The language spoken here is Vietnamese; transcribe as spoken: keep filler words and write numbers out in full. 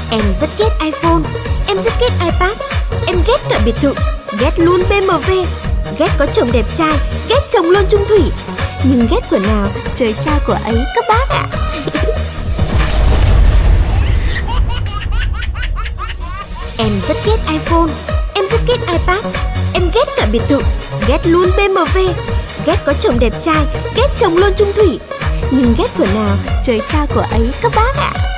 Em rất ghét iPhone, em rất ghét iPad, em ghét cả biệt thự, ghét luôn bê em vê, ghét có chồng đẹp trai, ghét chồng luôn chung thủy. Nhưng ghét của nào trời trao của ấy các bác ạ. Em rất ghét iPhone, em rất ghét iPad, em ghét cả biệt thự, ghét luôn bê em vê, ghét có chồng đẹp trai, ghét chồng luôn chung thủy. Nhưng ghét của nào trời trao của ấy các bác ạ.